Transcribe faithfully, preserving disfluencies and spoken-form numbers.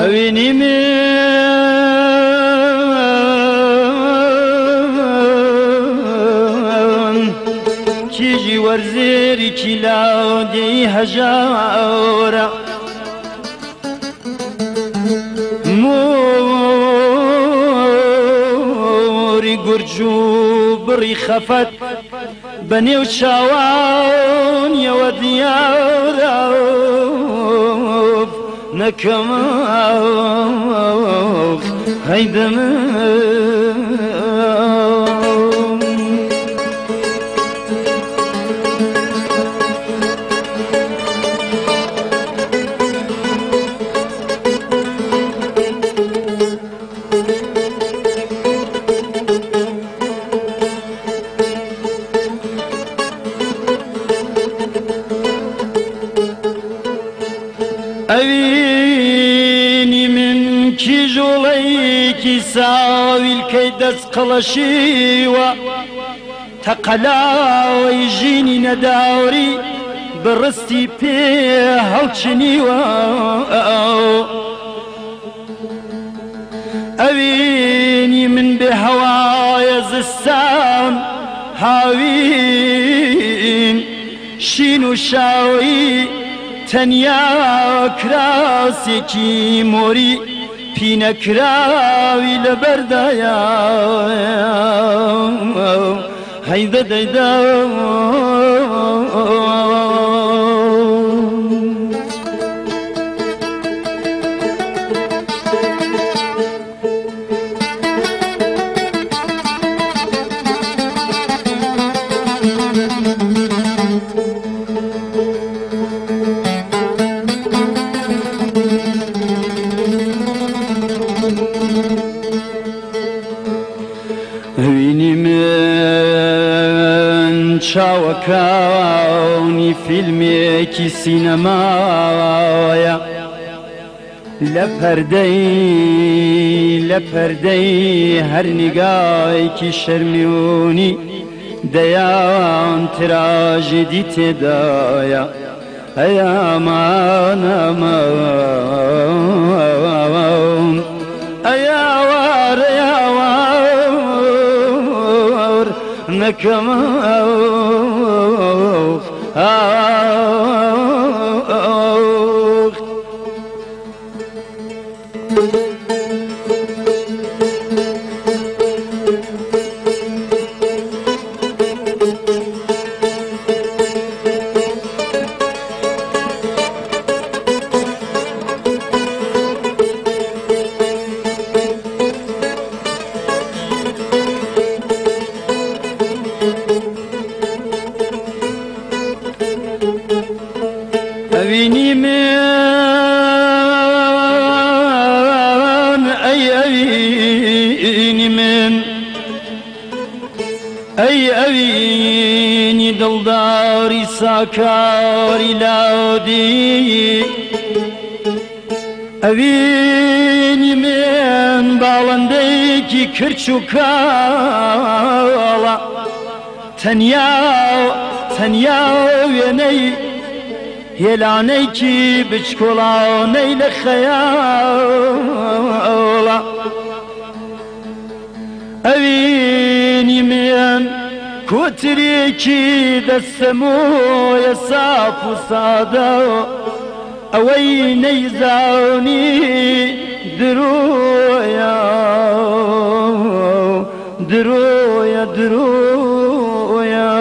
ئەوێنی من کیژی وەرزێری کیلاودەی هەژارە موری گورج و بڕی خەفەت بەنێو چاوانیەوە دیارە نەکەمە هەیدەمە ئەوینی من کیژۆڵەیەکی ساویلکەی دەست قەڵەشیوە تەقەلاوەی ژینی نەداوری بڕستی پێ هەڵچنیوە ئەوینی من بێ هەوایە زستان هاوین شین و شاوی تەنیا کراسێکی مۆری پینەکراوی لەبەردایە هەیدە دەیدا ئەوینی من چاوەکانی فیلمێکی سینەمایە لە پەردەی لە پەردەی هەر نیگایەکی شەرمیونی دەیان تراژێدی تێدایە ئەیامان ئەمان ئەیاوار ئەیاوار نەکەمە ئەوینی من ئەی ئەوینی من ئەی ئەوینی دڵداری ساکاری لاودی ئەوینی من باڵندەیەکی کرچ و کاڵە تەنیا تەنیا وێنەی هێلانەیکی بچکۆڵاونەی لە خەیاڵە ئەوینی من کۆترێکی دەستەمۆیە ساف و سادە ئەوەی نەیزانی درۆیە درۆیە درۆیە